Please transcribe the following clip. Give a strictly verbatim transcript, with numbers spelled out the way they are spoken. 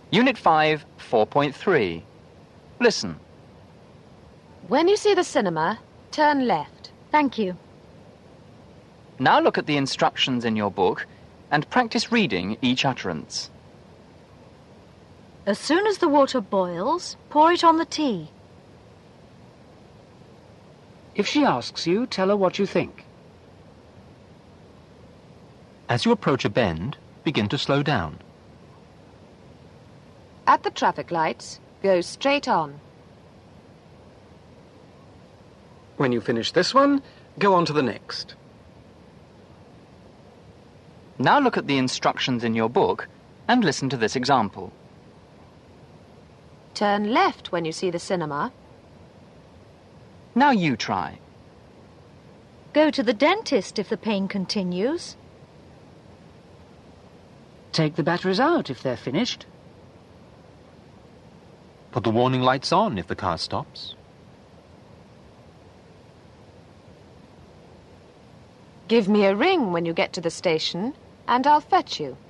Unit five, four point three. Listen. When you see the cinema, turn left. Thank you. Now look at the instructions in your book and practice reading each utterance. As soon as the water boils, pour it on the tea. If she asks you, tell her what you think. As you approach a bend, begin to slow down. At the traffic lights, go straight on. When you finish this one, go on to the next. Now look at the instructions in your book and listen to this example. Turn left when you see the cinema. Now you try. Go to the dentist if the pain continues. Take the batteries out if they're finished. Put the warning lights on if the car stops. Give me a ring when you get to the station, and I'll fetch you.